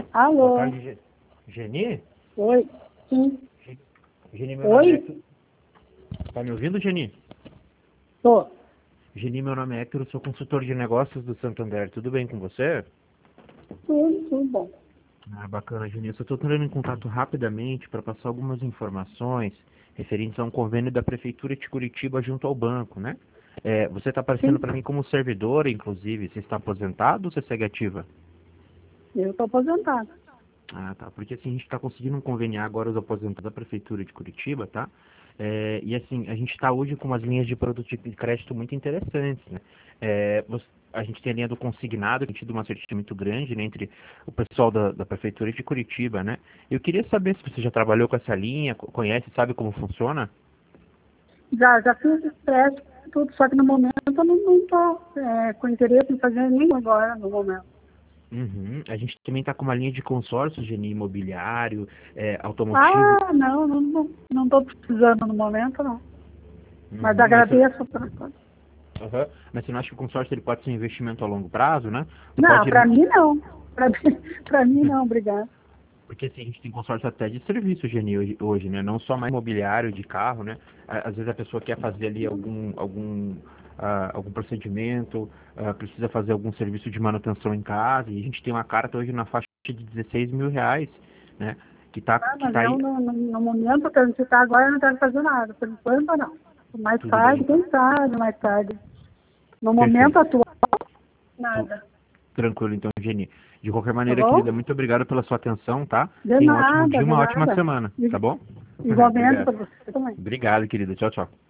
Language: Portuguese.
Boa Alô? tarde, Geni? Oi? Sim. Geni, meu nome é Oi? Héctor. Tá me ouvindo, Geni? Tô. Geni, meu nome é Héctor, eu sou consultor de negócios do Santander. Tudo bem com você? Tudo bom. Ah, bacana, Geni. Eu só estou entrando em contato rapidamente para passar algumas informações referentes a um convênio da Prefeitura de Curitiba junto ao banco, né? Você está aparecendo Sim, para mim como servidora, inclusive. Você está aposentado ou você segue ativa? eu tô aposentada. Ah, tá. Porque assim, a gente está conseguindo conveniar agora os aposentados da Prefeitura de Curitiba, tá? E assim, a gente está hoje com umas linhas de produto de crédito muito interessantes, né? A gente tem a linha do consignado, que tem tido uma certidão muito grande, né, entre o pessoal da Prefeitura de Curitiba, né? Eu queria saber se você já trabalhou com essa linha, conhece, sabe como funciona? Já fiz estresse, tudo, só que no momento eu não tô com interesse em fazer nenhum agora, no momento. Uhum. A gente também está com uma linha de consórcio, Geni, imobiliário, automotivo. Ah, não tô precisando no momento, não. Mas Uhum. agradeço por enquanto. Aham. Mas você não acha que o consórcio ele pode ser um investimento a longo prazo, né? Você Não, pode. pra mim não. Pra mim, pra mim não, obrigada. Porque assim, a gente tem consórcio até de serviço, Geni, hoje, né? Não só mais imobiliário de carro, né? Às vezes a pessoa quer fazer ali algum procedimento, precisa fazer algum serviço de manutenção em casa, e a gente tem uma carta hoje na faixa de R$ 16.000, né? Ah, Que mas tá eu, aí, no momento que a gente está agora, eu não quero fazer nada. Por enquanto, não. Mais tudo tarde, bem, quem sabe, mais tarde. No momento perfeito. atual, Tu- nada. Tranquilo, então, Geni. De qualquer Tá maneira, bom? querida, muito obrigado pela sua atenção, tá? De Tenha um ótimo nada, dia, de uma ótima nada. semana, tá bom? Igualmente Obrigado. para você também. Obrigado, querida. Tchau, tchau.